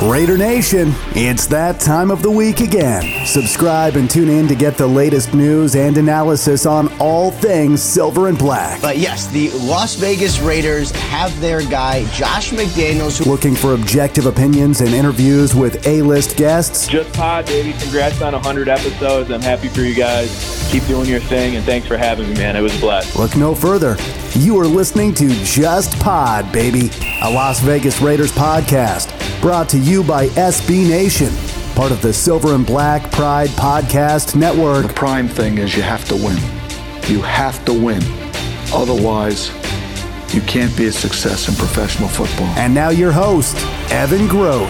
Raider Nation, it's that time of the week again. Subscribe and tune in to get the latest news and analysis on all things silver and black. But yes, the Las Vegas Raiders have their guy, Josh McDaniels. Looking for objective opinions and interviews with A-list guests. Just Pod, baby. Congrats on 100 episodes. I'm happy for you guys. Keep doing your thing, and thanks for having me, man. It was a blast. Look no further. You are listening to Just Pod, baby, a Las Vegas Raiders podcast brought to you by SB Nation, part of the Silver and Black Pride Podcast Network. The prime thing is you have to win. You have to win. Otherwise, you can't be a success in professional football. And now your host, Evan Grote.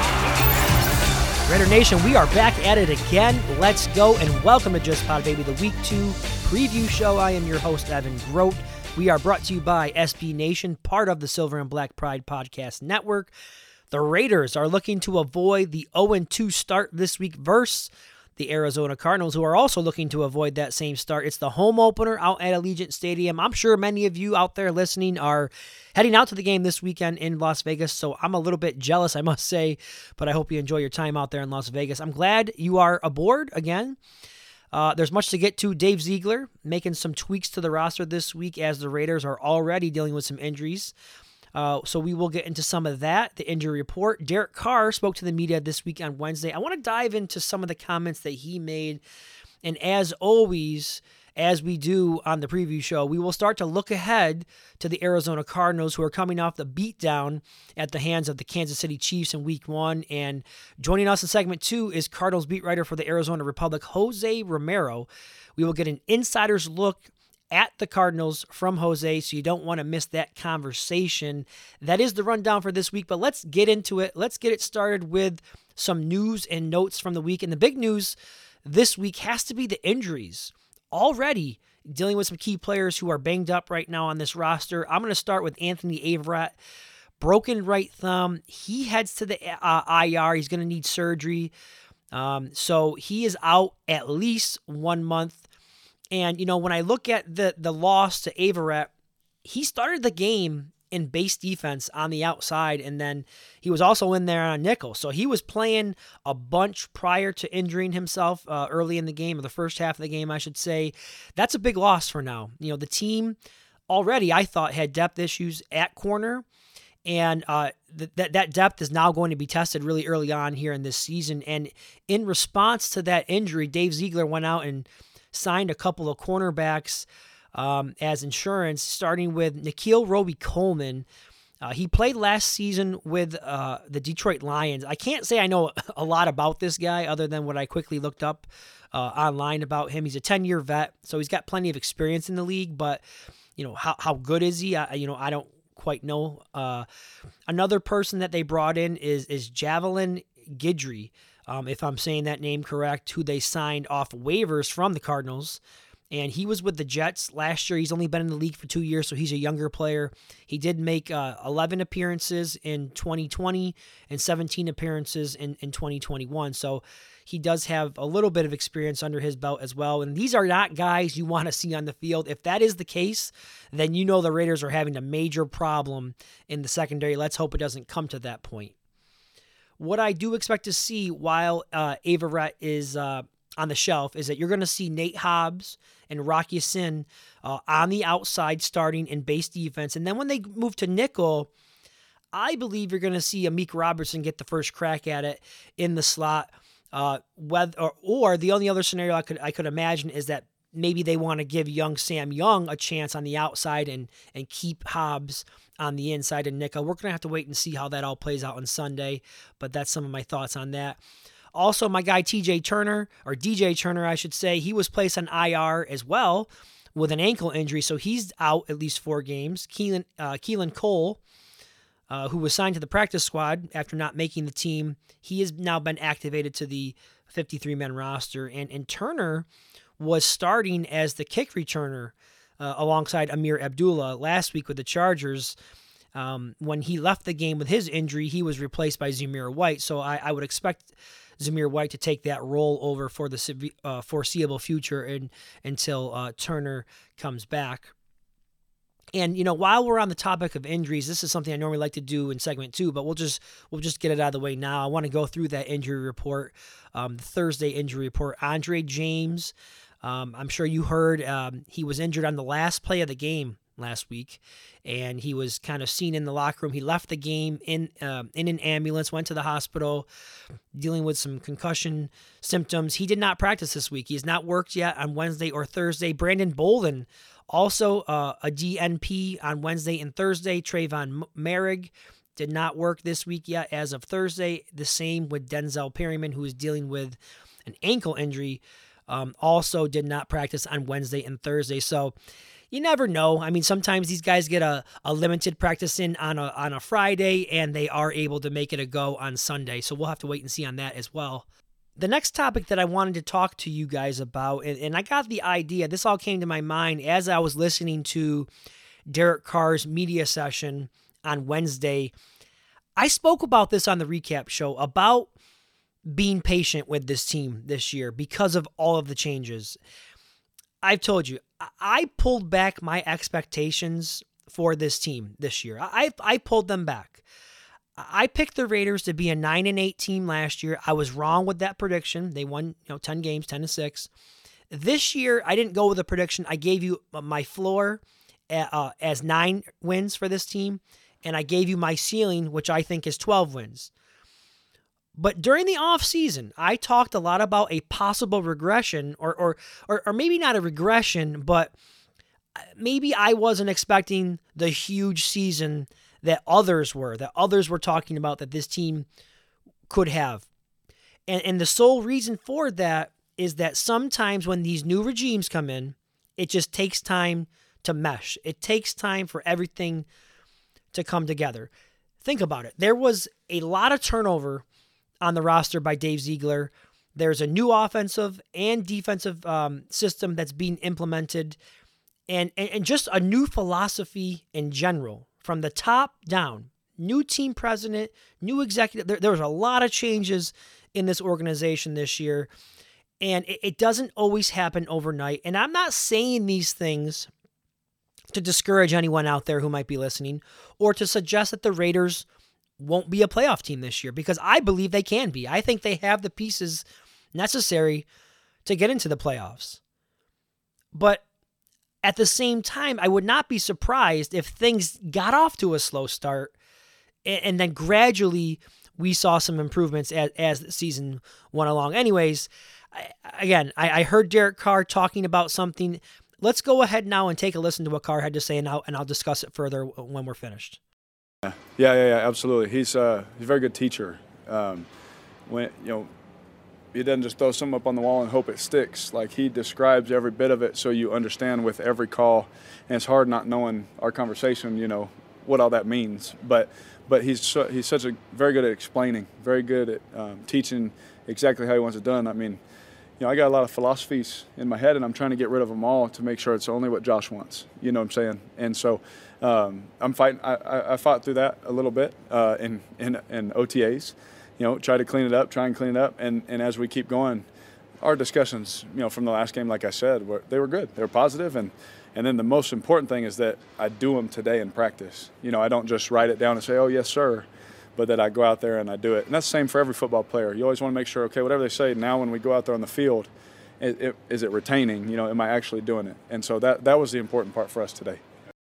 Raider Nation, we are back at it again. Let's go and welcome to Just Pod, baby, the Week 2 preview show. I am your host, Evan Grote. We are brought to you by SB Nation, part of the Silver and Black Pride Podcast Network. The Raiders are looking to avoid the 0-2 start this week versus the Arizona Cardinals, who are also looking to avoid that same start. It's the home opener out at Allegiant Stadium. I'm sure many of you out there listening are heading out to the game this weekend in Las Vegas, so I'm a little bit jealous, I must say, but I hope you enjoy your time out there in Las Vegas. I'm glad you are aboard again. There's much to get to. Dave Ziegler making some tweaks to the roster this week as the Raiders are already dealing with some injuries. So we will get into some of that, the injury report. Derek Carr spoke to the media this week on Wednesday. I want to dive into some of the comments that he made. And as always, as we do on the preview show, we will start to look ahead to the Arizona Cardinals, who are coming off the beatdown at the hands of the Kansas City Chiefs in Week 1. And joining us in segment 2 is Cardinals beat writer for the Arizona Republic, Jose Romero. We will get an insider's look at the Cardinals from Jose, so you don't want to miss that conversation. That is the rundown for this week, but let's get into it. Let's get it started with some news and notes from the week. And the big news this week has to be the injuries. Already dealing with some key players who are banged up right now on this roster. I'm going to start with Anthony Averett. Broken right thumb. He heads to the IR. He's going to need surgery. So he is out at least 1 month. And, you know, when I look at the loss to Averett, he started the game in base defense on the outside, and then he was also in there on nickel. So he was playing a bunch prior to injuring himself early in the game, or the first half of the game, I should say. That's a big loss for now. You know, the team already, I thought, had depth issues at corner, and that depth is now going to be tested really early on here in this season. And in response to that injury, Dave Ziegler went out and signed a couple of cornerbacks as insurance, starting with Nikhil Roby-Coleman. He played last season with the Detroit Lions. I can't say I know a lot about this guy other than what I quickly looked up online about him. He's a 10-year vet, so he's got plenty of experience in the league, but you know, how good is he? I don't quite know. Another person that they brought in is Javelin Guidry, if I'm saying that name correct, who they signed off waivers from the Cardinals. And he was with the Jets last year. He's only been in the league for 2 years, so he's a younger player. He did make 11 appearances in 2020 and 17 appearances in 2021. So he does have a little bit of experience under his belt as well. And these are not guys you want to see on the field. If that is the case, then you know the Raiders are having a major problem in the secondary. Let's hope it doesn't come to that point. What I do expect to see while Averett is on the shelf is that you're going to see Nate Hobbs and Rock Ya-Sin on the outside starting in base defense. And then when they move to nickel, I believe you're going to see Amik Robertson get the first crack at it in the slot. Or the only other scenario I could imagine is that maybe they want to give young Sam Young a chance on the outside and keep Hobbs on the inside and nickel. We're going to have to wait and see how that all plays out on Sunday, but that's some of my thoughts on that. Also, my guy DJ Turner, I should say, he was placed on IR as well with an ankle injury, so he's out at least 4 games. Keelan Cole, who was signed to the practice squad after not making the team, he has now been activated to the 53-man roster, and Turner was starting as the kick returner alongside Amir Abdullah last week with the Chargers. When he left the game with his injury, he was replaced by Zamir White, so I would expect Zamir White to take that role over for the foreseeable future until Turner comes back. And, while we're on the topic of injuries, this is something I normally like to do in segment 2, but we'll just get it out of the way now. I want to go through that injury report, the Thursday injury report. Andre James, I'm sure you heard, he was injured on the last play of the game last week, and he was kind of seen in the locker room. He left the game in an ambulance, went to the hospital, dealing with some concussion symptoms. He did not practice this week. He has not worked yet on Wednesday or Thursday. Brandon Bolden, also a DNP on Wednesday and Thursday. Trayvon Merrick did not work this week yet as of Thursday. The same with Denzel Perryman, who is dealing with an ankle injury, also did not practice on Wednesday and Thursday. So you never know. I mean, sometimes these guys get a limited practice in on a Friday, and they are able to make it a go on Sunday. So we'll have to wait and see on that as well. The next topic that I wanted to talk to you guys about, and I got the idea, this all came to my mind as I was listening to Derek Carr's media session on Wednesday. I spoke about this on the recap show, about being patient with this team this year because of all of the changes. I've told you, I pulled back my expectations for this team this year. I pulled them back. I picked the Raiders to be a 9-8 team last year. I was wrong with that prediction. They won, 10 games, 10-6. This year, I didn't go with a prediction. I gave you my floor as 9 wins for this team, and I gave you my ceiling, which I think is 12 wins. But during the offseason, I talked a lot about a possible regression, or maybe not a regression, but maybe I wasn't expecting the huge season that others were talking about that this team could have. And the sole reason for that is that sometimes when these new regimes come in, it just takes time to mesh. It takes time for everything to come together. Think about it. There was a lot of turnover on the roster by Dave Ziegler. There's a new offensive and defensive system that's being implemented, and just a new philosophy in general from the top down. New team president, new executive. There was a lot of changes in this organization this year, and it doesn't always happen overnight. And I'm not saying these things to discourage anyone out there who might be listening, or to suggest that the Raiders won't be a playoff team this year, because I believe they can be. I think they have the pieces necessary to get into the playoffs. But at the same time, I would not be surprised if things got off to a slow start and then gradually we saw some improvements as the season went along. Anyways, I heard Derek Carr talking about something. Let's go ahead now and take a listen to what Carr had to say, and I'll discuss it further when we're finished. Yeah, absolutely. He's a very good teacher. When he doesn't just throw something up on the wall and hope it sticks. Like, he describes every bit of it so you understand with every call. And it's hard not knowing our conversation, what all that means. But he's such a very good at explaining, very good at teaching exactly how he wants it done. I mean, I got a lot of philosophies in my head, and I'm trying to get rid of them all to make sure it's only what Josh wants. You know what I'm saying? And so I'm fighting. I fought through that a little bit in OTAs. Try and clean it up. And as we keep going, our discussions, from the last game, like I said, they were good. They were positive. And then the most important thing is that I do them today in practice. I don't just write it down and say, oh, yes, sir, but that I go out there and I do it. And that's the same for every football player. You always want to make sure, okay, whatever they say, now when we go out there on the field, is it retaining? Am I actually doing it? And so that was the important part for us today.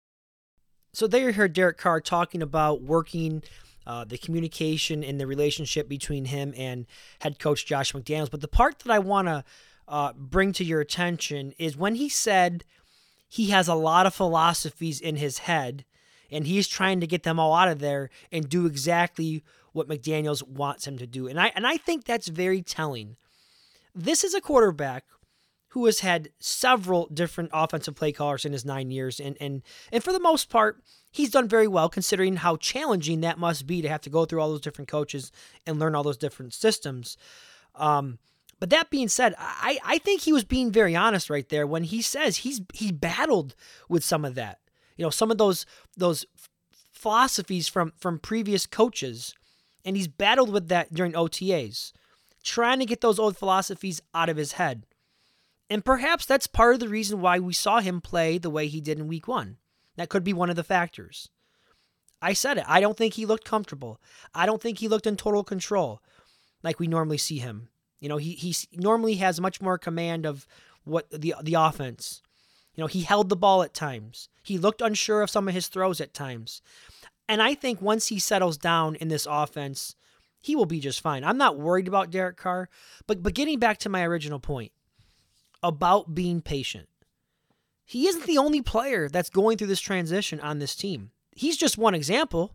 So there you heard Derek Carr talking about working the communication and the relationship between him and head coach Josh McDaniels. But the part that I want to bring to your attention is when he said he has a lot of philosophies in his head and he's trying to get them all out of there and do exactly what McDaniels wants him to do. And I think that's very telling. This is a quarterback who has had several different offensive play callers in his 9 years. And for the most part, he's done very well considering how challenging that must be to have to go through all those different coaches and learn all those different systems. But that being said, I think he was being very honest right there when he says he battled with some of that. Some of those philosophies from previous coaches, and he's battled with that during OTAs, trying to get those old philosophies out of his head. And perhaps that's part of the reason why we saw him play the way he did in week 1. That could be one of the factors. I said it. I don't think he looked comfortable. I don't think he looked in total control like we normally see him. You know, he normally has much more command of what the offense. You know, he held the ball at times. He looked unsure of some of his throws at times. And I think once he settles down in this offense, he will be just fine. I'm not worried about Derek Carr, but getting back to my original point about being patient. He isn't the only player that's going through this transition on this team. He's just one example.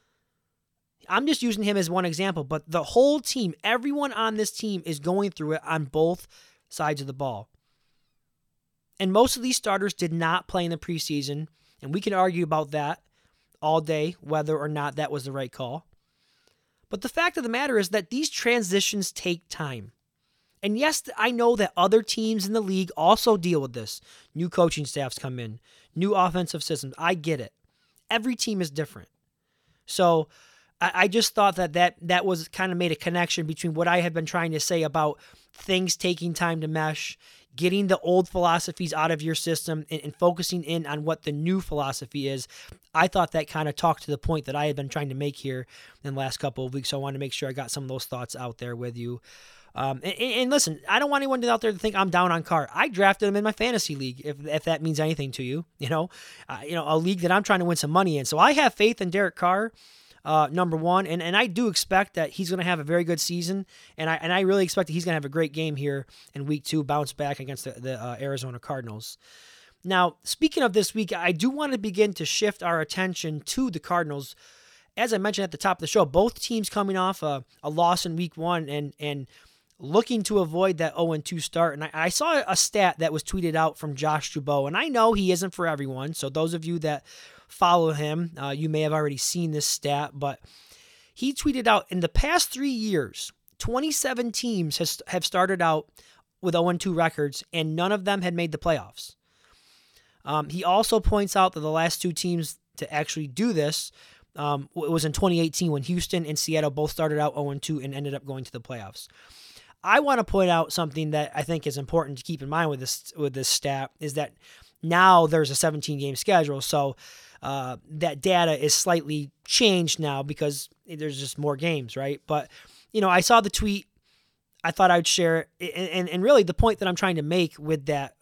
I'm just using him as one example, but the whole team, everyone on this team is going through it on both sides of the ball. And most of these starters did not play in the preseason, and we can argue about that all day, whether or not that was the right call. But the fact of the matter is that these transitions take time. And yes, I know that other teams in the league also deal with this. New coaching staffs come in, new offensive systems. I get it. Every team is different. So I just thought that was kind of made a connection between what I had been trying to say about things taking time to mesh, getting the old philosophies out of your system and focusing in on what the new philosophy is. I thought that kind of talked to the point that I had been trying to make here in the last couple of weeks. So I wanted to make sure I got some of those thoughts out there with you. And listen, I don't want anyone out there to think I'm down on Carr. I drafted him in my fantasy league, if that means anything to you. A league that I'm trying to win some money in. So I have faith in Derek Carr. Number one, and I do expect that he's going to have a very good season, and I really expect that he's going to have a great game here in week 2, bounce back against the Arizona Cardinals. Now, speaking of this week, I do want to begin to shift our attention to the Cardinals. As I mentioned at the top of the show, both teams coming off a loss in week 1 and looking to avoid that 0-2 start. And I saw a stat that was tweeted out from Josh Dubow, and I know he isn't for everyone, so those of you that follow him, you may have already seen this stat, but he tweeted out, in the past 3 years, 27 teams have started out with 0-2 records, and none of them had made the playoffs. He also points out that the last 2 teams to actually do this it was in 2018 when Houston and Seattle both started out 0-2 and ended up going to the playoffs. I want to point out something that I think is important to keep in mind with this stat, is that now there's a 17-game schedule, so that data is slightly changed now because there's just more games, right? But, I saw the tweet. I thought I'd share it. And really the point that I'm trying to make with that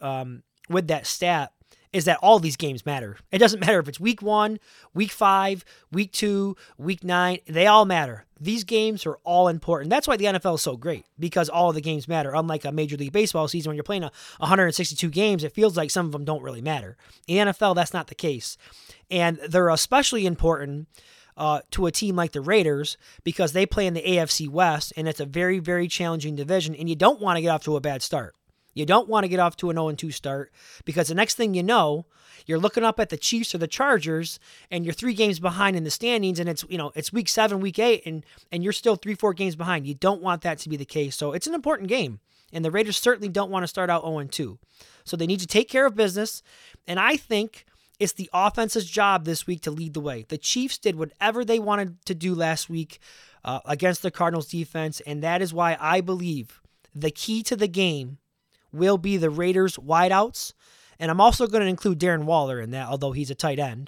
stat is that all these games matter. It doesn't matter if it's week 1, week 5, week 2, week 9. They all matter. These games are all important. That's why the NFL is so great, because all of the games matter. Unlike a Major League Baseball season when you're playing 162 games, it feels like some of them don't really matter. In the NFL, that's not the case. And they're especially important to a team like the Raiders because they play in the AFC West, and it's a very, very challenging division, and you don't want to get off to a bad start. You don't want to get off to an 0-2 start because the next thing you know, you're looking up at the Chiefs or the Chargers and you're 3 games behind in the standings, and it's week 7, week 8, and you're still 3-4 games behind. You don't want that to be the case. So it's an important game, and the Raiders certainly don't want to start out 0-2. So they need to take care of business, and I think it's the offense's job this week to lead the way. The Chiefs did whatever they wanted to do last week against the Cardinals defense, and that is why I believe the key to the game will be the Raiders wideouts. And I'm also going to include Darren Waller in that, although he's a tight end.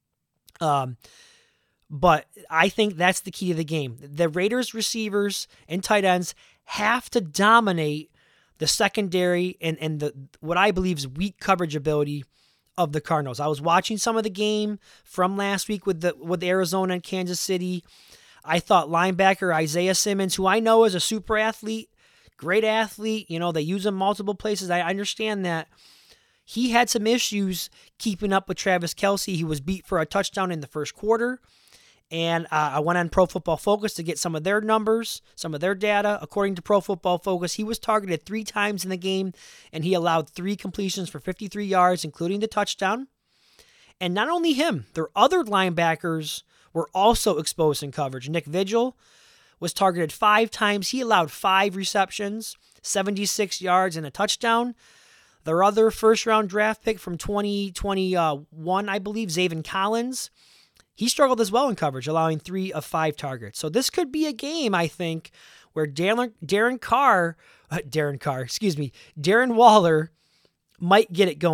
But I think that's the key to the game. The Raiders receivers and tight ends have to dominate the secondary and the what I believe is weak coverage ability of the Cardinals. I was watching some of the game from last week with Arizona and Kansas City. I thought linebacker Isaiah Simmons, who I know is a super athlete, great athlete, they use him multiple places. I understand that. He had some issues keeping up with Travis Kelce. He was beat for a touchdown in the first quarter. And I went on Pro Football Focus to get some of their numbers, some of their data. According to Pro Football Focus, he was targeted 3 times in the game, and he allowed 3 completions for 53 yards, including the touchdown. And not only him, their other linebackers were also exposed in coverage. Nick Vigil was targeted 5 times. He allowed 5 receptions, 76 yards, and a touchdown. Their other first-round draft pick from 2021, I believe, Zaven Collins, he struggled as well in coverage, allowing 3 of 5 targets. So this could be a game, I think, where Darren Waller might get it going.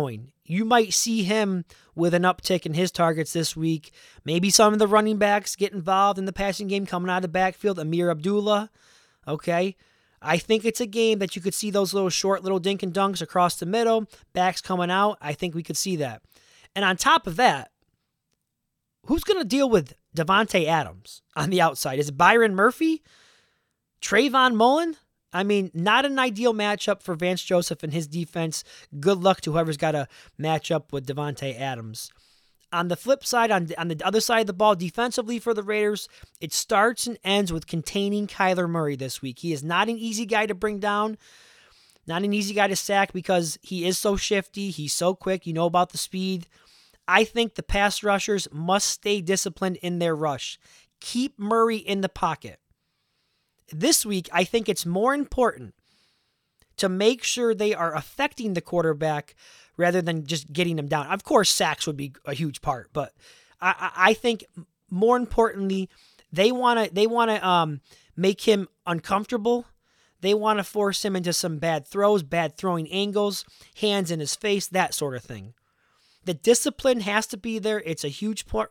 you might see him with an uptick in his targets this week. Maybe some of the running backs get involved in the passing game coming out of the backfield. Amir Abdullah, okay? I think it's a game that you could see those little short little dink and dunks across the middle, backs coming out. I think we could see that. And on top of that, who's going to deal with Davante Adams on the outside? Is it Byron Murphy? Trayvon Mullen? I mean, not an ideal matchup for Vance Joseph and his defense. Good luck to whoever's got to match up with Davante Adams. On the flip side, on the other side of the ball, defensively for the Raiders, it starts and ends with containing Kyler Murray this week. He is not an easy guy to bring down, not an easy guy to sack because he is so shifty. He's so quick. You know about the speed. I think the pass rushers must stay disciplined in their rush. Keep Murray in the pocket. This week, I think it's more important to make sure they are affecting the quarterback rather than just getting him down. Of course, sacks would be a huge part, but I think more importantly, they want to make him uncomfortable. They want to force him into some bad throws, bad throwing angles, hands in his face, that sort of thing. The discipline has to be there. It's a huge part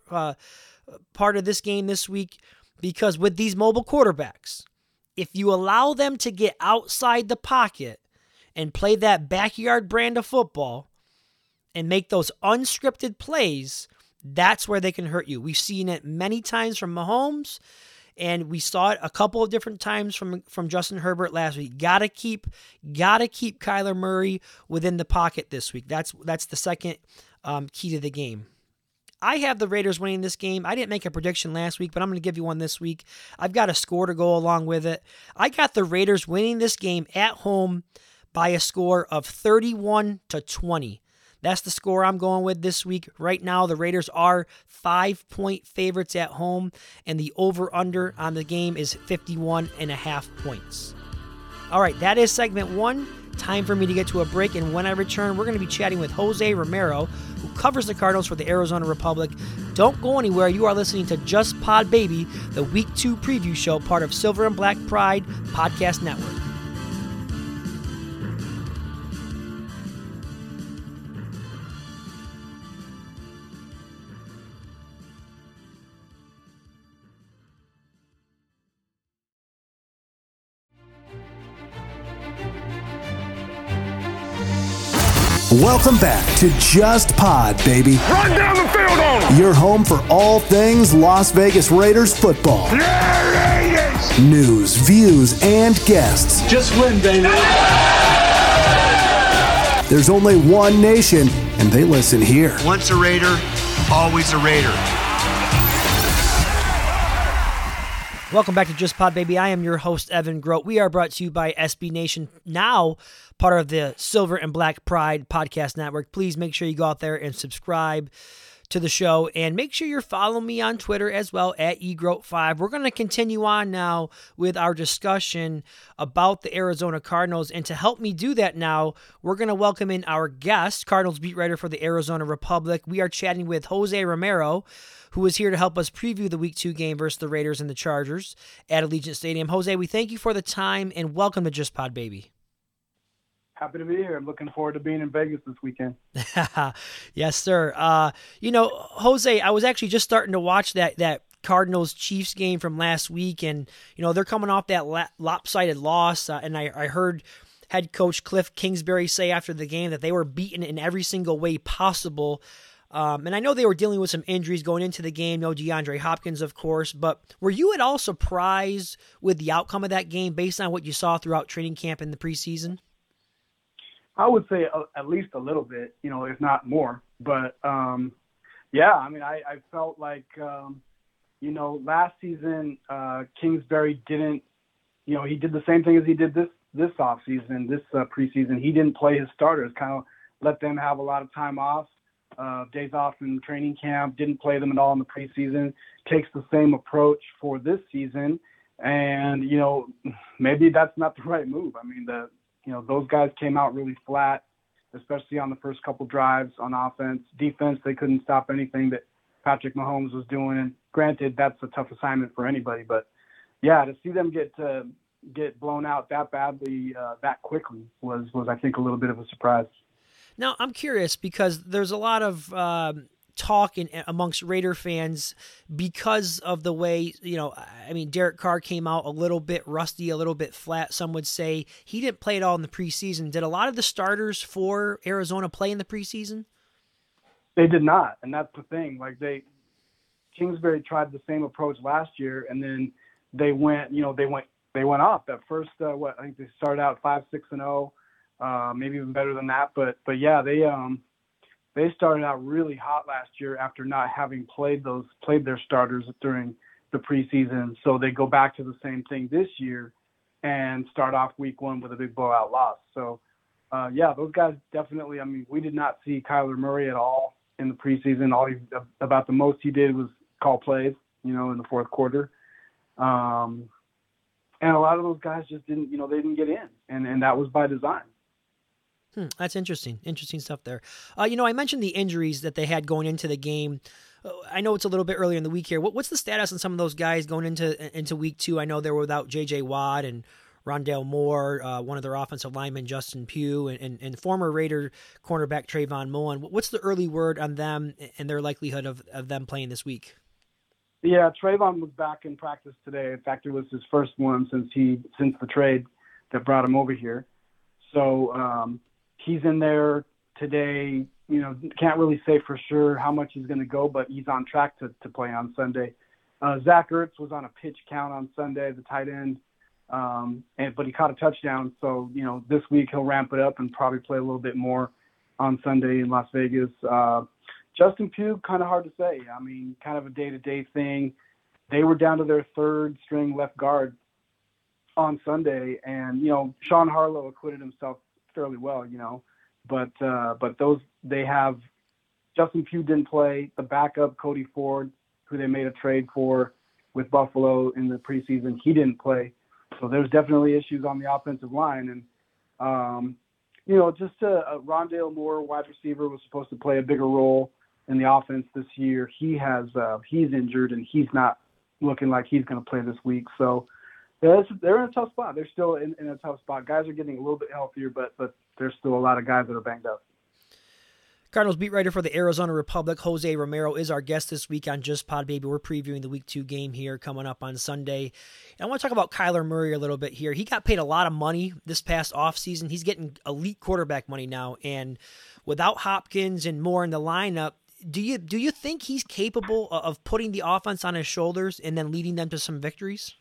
of this game this week because with these mobile quarterbacks, if you allow them to get outside the pocket and play that backyard brand of football and make those unscripted plays, that's where they can hurt you. We've seen it many times from Mahomes, and we saw it a couple of different times from Justin Herbert last week. Gotta keep Kyler Murray within the pocket this week. That's the second key to the game. I have the Raiders winning this game. I didn't make a prediction last week, but I'm going to give you one this week. I've got a score to go along with it. I got the Raiders winning this game at home by a score of 31-20. That's the score I'm going with this week. Right now, the Raiders are 5-point favorites at home, and the over-under on the game is 51.5 points. All right, that is segment one. Time for me to get to a break, and when I return, we're going to be chatting with Jose Romero, who covers the Cardinals for the Arizona Republic. Don't go anywhere. You are listening to Just Pod Baby, the Week 2 preview show, part of Silver and Black Pride Podcast Network. Welcome back to Just Pod, baby. Run down the field on them! Your home for all things Las Vegas Raiders football. Yeah, Raiders! News, views, and guests. Just win, baby. There's only one nation, and they listen here. Once a Raider, always a Raider. Welcome back to Just Pod Baby. I am your host, Evan Grote. We are brought to you by SB Nation, now part of the Silver and Black Pride Podcast Network. Please make sure you go out there and subscribe to the show, and make sure you're following me on Twitter as well at eGrote5. We're going to continue on now with our discussion about the Arizona Cardinals, and to help me do that now, we're going to welcome in our guest, Cardinals beat writer for the Arizona Republic. We are chatting with Jose Romero, who is here to help us preview the Week 2 game versus the Raiders and the Chargers at Allegiant Stadium. Jose, we thank you for the time, and welcome to Just Pod Baby. Happy to be here. I'm looking forward to being in Vegas this weekend. Yes, sir. Jose, I was actually just starting to watch that Cardinals-Chiefs game from last week, and, they're coming off that lopsided loss, and I heard head coach Cliff Kingsbury say after the game that they were beaten in every single way possible. And I know they were dealing with some injuries going into the game. No DeAndre Hopkins, of course. But were you at all surprised with the outcome of that game based on what you saw throughout training camp in the preseason? I would say at least a little bit, if not more. But, I felt like, last season Kingsbury didn't, he did the same thing as he did this offseason, this preseason. He didn't play his starters, kind of let them have a lot of time off. Days off in training camp, didn't play them at all in the preseason, takes the same approach for this season. And, maybe that's not the right move. I mean, those guys came out really flat, especially on the first couple drives on offense. Defense, they couldn't stop anything that Patrick Mahomes was doing. And granted, that's a tough assignment for anybody. But, yeah, to see them get blown out that badly, that quickly was I think, a little bit of a surprise. Now, I'm curious because there's a lot of talk amongst Raider fans because of the way, Derek Carr came out a little bit rusty, a little bit flat, some would say. He didn't play at all in the preseason. Did a lot of the starters for Arizona play in the preseason? They did not, and that's the thing. Kingsbury tried the same approach last year, and then they went off. That first, I think they started out 5-6-0, maybe even better than that. But yeah, they started out really hot last year after not having played their starters during the preseason. So they go back to the same thing this year and start off week 1 with a big blowout loss. So those guys definitely. I mean, we did not see Kyler Murray at all in the preseason. About the most he did was call plays, in the fourth quarter. And a lot of those guys just didn't, they didn't get in, and that was by design. That's interesting. Interesting stuff there. I mentioned the injuries that they had going into the game. I know it's a little bit earlier in the week here. What's the status on some of those guys going into week 2? I know they were without J.J. Watt and Rondale Moore, one of their offensive linemen, Justin Pugh, and former Raider cornerback Trayvon Mullen. What's the early word on them and their likelihood of them playing this week? Yeah, Trayvon was back in practice today. In fact, it was his first one since the trade that brought him over here. So he's in there today. Can't really say for sure how much he's going to go, but he's on track to play on Sunday. Zach Ertz was on a pitch count on Sunday, the tight end, but he caught a touchdown. So, this week he'll ramp it up and probably play a little bit more on Sunday in Las Vegas. Justin Pugh, kind of hard to say. I mean, kind of a day-to-day thing. They were down to their third-string left guard on Sunday, and Sean Harlow acquitted himself fairly well, but they have Justin Pugh didn't play. The backup Cody Ford, who they made a trade for with Buffalo in the preseason, he didn't play. So there's definitely issues on the offensive line, and Rondale Moore, wide receiver, was supposed to play a bigger role in the offense this year. He's injured, and he's not looking like he's going to play this week. So they're in a tough spot. They're still in a tough spot. Guys are getting a little bit healthier, but there's still a lot of guys that are banged up. Cardinals beat writer for the Arizona Republic, Jose Romero, is our guest this week on Just Pod Baby. We're previewing the Week 2 game here coming up on Sunday. And I want to talk about Kyler Murray a little bit here. He got paid a lot of money this past offseason. He's getting elite quarterback money now. And without Hopkins and Moore in the lineup, do you think he's capable of putting the offense on his shoulders and then leading them to some victories?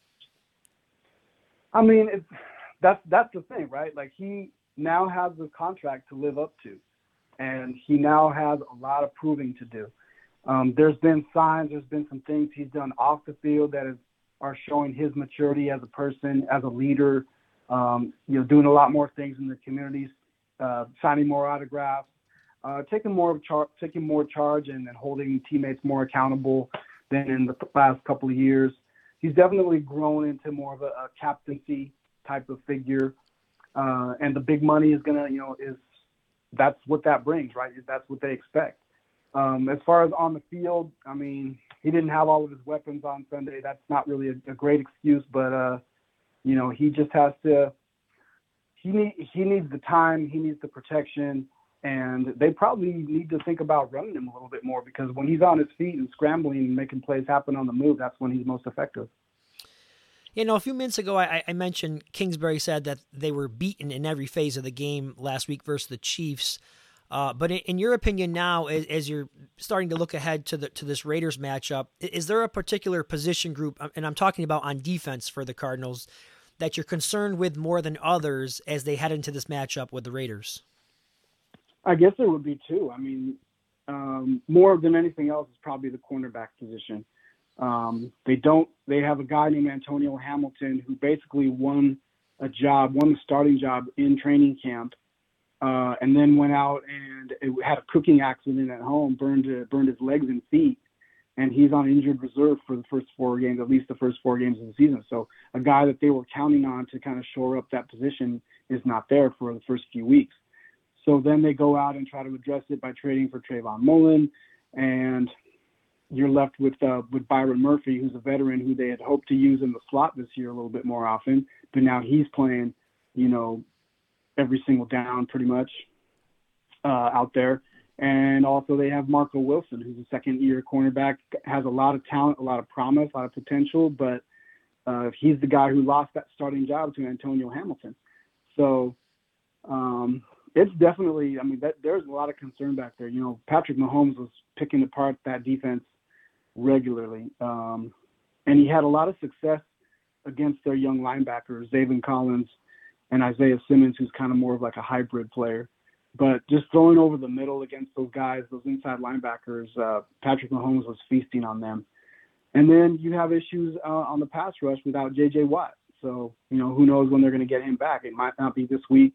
I mean, that's the thing, right? Like, he now has the contract to live up to. And he now has a lot of proving to do. There's been signs, there's been some things he's done off the field that are showing his maturity as a person, as a leader, doing a lot more things in the communities, signing more autographs, taking more charge and holding teammates more accountable than in the last couple of years. He's definitely grown into more of a captaincy type of figure. And the big money is going to, that's what that brings, right? That's what they expect. As far as on the field, I mean, he didn't have all of his weapons on Sunday. That's not really a great excuse, but, he just has to – he needs the time, he needs the protection, and they probably need to think about running him a little bit more because when he's on his feet and scrambling and making plays happen on the move, that's when he's most effective. A few minutes ago, I mentioned Kingsbury said that they were beaten in every phase of the game last week versus the Chiefs. But in your opinion now, as you're starting to look ahead to this Raiders matchup, is there a particular position group, and I'm talking about on defense for the Cardinals, that you're concerned with more than others as they head into this matchup with the Raiders? I guess there would be two. I mean, more than anything else is probably the cornerback position. They have a guy named Antonio Hamilton who basically won the starting job in training camp, and then went out and had a cooking accident at home, burned his legs and feet, and he's on injured reserve for the first 4 games, at least the first 4 games of the season. So a guy that they were counting on to kind of shore up that position is not there for the first few weeks. So then they go out and try to address it by trading for Trayvon Mullen, and you're left with Byron Murphy, who's a veteran who they had hoped to use in the slot this year a little bit more often, but now he's playing, every single down pretty much. out there. And also they have Marco Wilson, who's a second-year cornerback, has a lot of talent, a lot of promise, a lot of potential, but he's the guy who lost that starting job to Antonio Hamilton. So it's definitely, there's a lot of concern back there. You know, Patrick Mahomes was picking apart that defense regularly. And he had a lot of success against their young linebackers, Zaven Collins and Isaiah Simmons, who's kind of more of like a hybrid player. But just throwing over the middle against those guys, those inside linebackers, Patrick Mahomes was feasting on them. And then you have issues on the pass rush without J.J. Watt. So, you know, who knows when they're going to get him back. It might not be this week.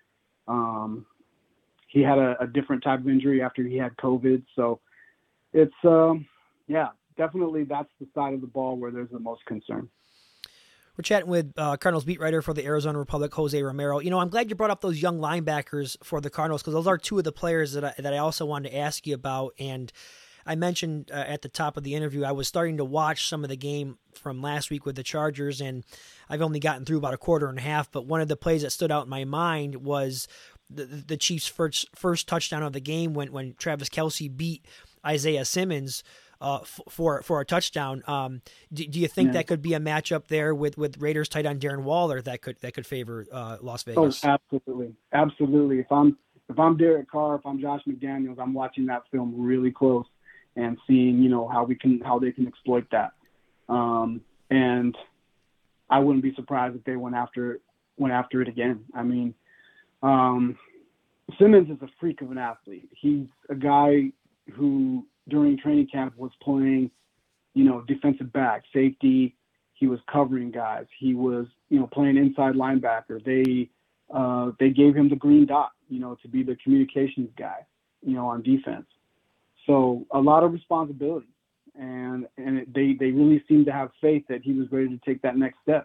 He had a different type of injury after he had COVID. So it's, definitely that's the side of the ball where there's the most concern. We're chatting with Cardinals beat writer for the Arizona Republic, Jose Romero. You know, I'm glad you brought up those young linebackers for the Cardinals because those are two of the players that I also wanted to ask you about. And I mentioned at the top of the interview, I was starting to watch some of the game from last week with the Chargers, and I've only gotten through about a quarter and a half. But one of the plays that stood out in my mind was the Chiefs' first touchdown of the game when Travis Kelce beat Isaiah Simmons for a touchdown. Do you think that could be a matchup there with Raiders tight end Darren Waller that could favor Las Vegas? Oh, absolutely. If I'm Derek Carr, if I'm Josh McDaniels, I'm watching that film really close and seeing, you know, how they can exploit that. And I wouldn't be surprised if they went after it again. I mean, Simmons is a freak of an athlete. He's a guy who during training camp was playing, you know, defensive back, safety. He was covering guys. He was, you know, playing inside linebacker. They gave him the green dot, you know, to be the communications guy, you know, on defense. So a lot of responsibility, and they really seemed to have faith that he was ready to take that next step.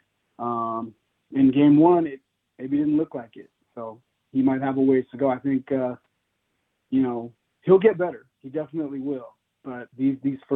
In game one, it maybe didn't look like it. So he might have a ways to go. I think, you know, he'll get better. He definitely will. But this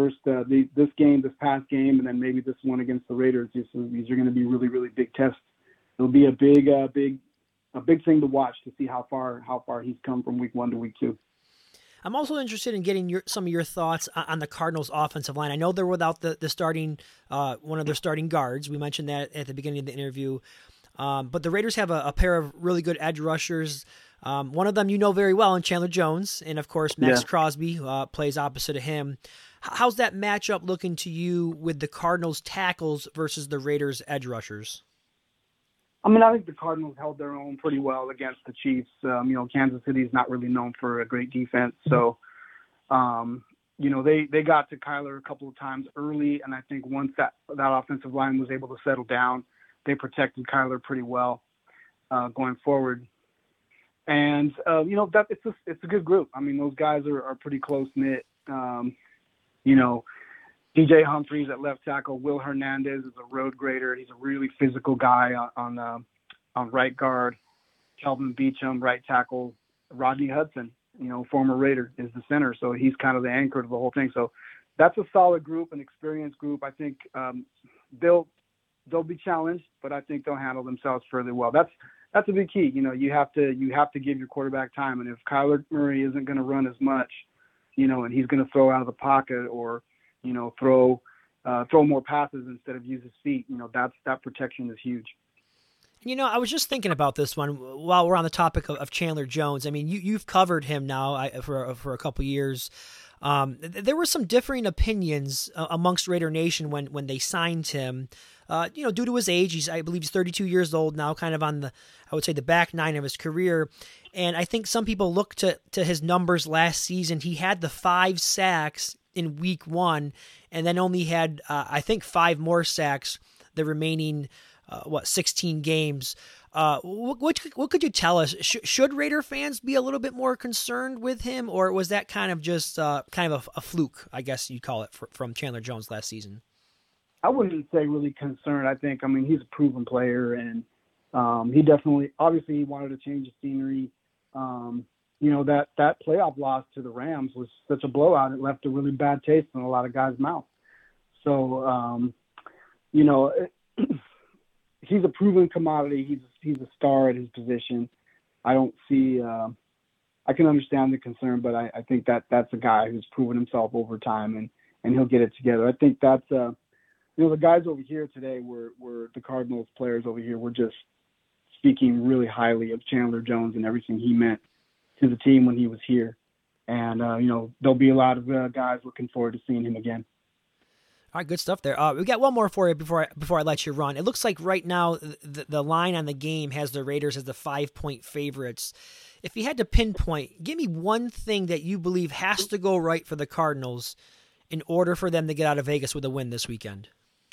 past game, and then maybe this one against the Raiders, these are going to be really, really big tests. It'll be a big thing to watch to see how far he's come from week 1 to week 2. I'm also interested in getting some of your thoughts on the Cardinals' offensive line. I know they're without the starting one of their starting guards. We mentioned that at the beginning of the interview. But the Raiders have a pair of really good edge rushers. One of them you know very well in Chandler Jones, and of course Max Crosby plays opposite of him. How's that matchup looking to you with the Cardinals tackles versus the Raiders edge rushers? I mean, I think the Cardinals held their own pretty well against the Chiefs. You know, Kansas City is not really known for a great defense. So, you know, they got to Kyler a couple of times early, and I think once that offensive line was able to settle down, they protected Kyler pretty well going forward. And, you know, it's a good group. I mean, those guys are pretty close-knit. You know, DJ Humphries at left tackle. Will Hernandez is a road grader. He's a really physical guy on right guard. Kelvin Beachum, right tackle. Rodney Hudson, you know, former Raider, is the center. So he's kind of the anchor to the whole thing. So that's a solid group, an experienced group. I think they'll be challenged, but I think they'll handle themselves fairly well. That's a big key. You know, you have to give your quarterback time. And if Kyler Murray isn't going to run as much, you know, and he's going to throw out of the pocket or, you know, throw more passes instead of use his feet, you know, that protection is huge. You know, I was just thinking about this one while we're on the topic of Chandler Jones. I mean, you've covered him now for a couple years. There were some differing opinions amongst Raider Nation when they signed him. You know, due to his age, I believe he's 32 years old now, kind of on the back nine of his career. And I think some people look to his numbers last season. He had the 5 sacks in week 1, and then only had, I think, 5 more sacks the remaining, 16 games. What could you tell us? Should Raider fans be a little bit more concerned with him, or was that kind of just a fluke, I guess you'd call it, from Chandler Jones last season? I wouldn't say really concerned. I mean, he's a proven player, and he definitely, obviously, he wanted to change the scenery. You know, that playoff loss to the Rams was such a blowout. It left a really bad taste in a lot of guys' mouth. So, you know, he's a proven commodity. He's a star at his position. I don't see I can understand the concern, but I think that's a guy who's proven himself over time, and he'll get it together. I think that's the guys over here today were the Cardinals players over here were just speaking really highly of Chandler Jones and everything he meant to the team when he was here. And, there'll be a lot of guys looking forward to seeing him again. All right, good stuff there. We got one more for you before I let you run. It looks like right now the line on the game has the Raiders as the 5-point favorites. If you had to pinpoint, give me one thing that you believe has to go right for the Cardinals in order for them to get out of Vegas with a win this weekend.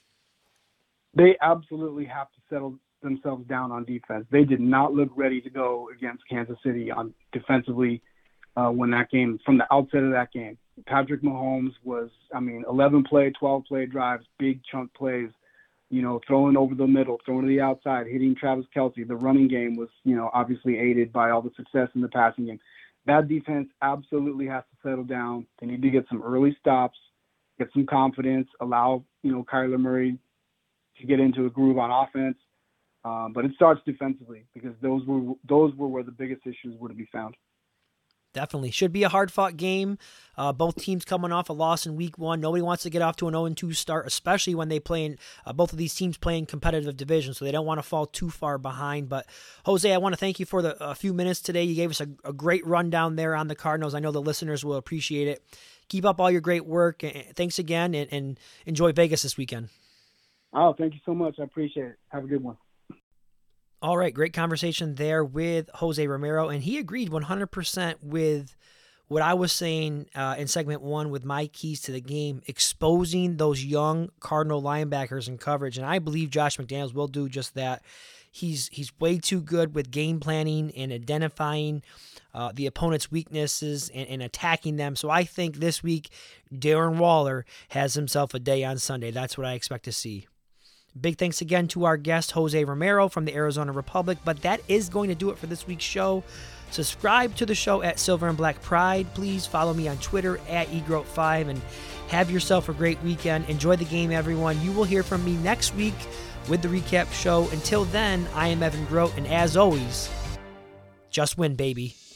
They absolutely have to settle themselves down on defense. They did not look ready to go against Kansas City on defensively when that game, from the outset of that game. Patrick Mahomes was, 11-play, 12-play drives, big chunk plays, throwing over the middle, throwing to the outside, hitting Travis Kelce. The running game was, obviously aided by all the success in the passing game. That defense absolutely has to settle down. They need to get some early stops, get some confidence, allow, Kyler Murray to get into a groove on offense. But it starts defensively because those were where the biggest issues were to be found. Definitely. Should be a hard-fought game. Both teams coming off a loss in week 1. Nobody wants to get off to an 0-2 start, especially when they play in both of these teams playing competitive divisions, so they don't want to fall too far behind. But, Jose, I want to thank you for a few minutes today. You gave us a great rundown there on the Cardinals. I know the listeners will appreciate it. Keep up all your great work. Thanks again, and enjoy Vegas this weekend. Oh, thank you so much. I appreciate it. Have a good one. All right, great conversation there with Jose Romero, and he agreed 100% with what I was saying in segment 1 with my keys to the game, exposing those young Cardinal linebackers in coverage, and I believe Josh McDaniels will do just that. He's way too good with game planning and identifying the opponent's weaknesses and attacking them, so I think this week Darren Waller has himself a day on Sunday. That's what I expect to see. Big thanks again to our guest, Jose Romero from the Arizona Republic. But that is going to do it for this week's show. Subscribe to the show at Silver and Black Pride. Please follow me on Twitter at eGroat5 and have yourself a great weekend. Enjoy the game, everyone. You will hear from me next week with the recap show. Until then, I am Evan Groat, and as always, just win, baby.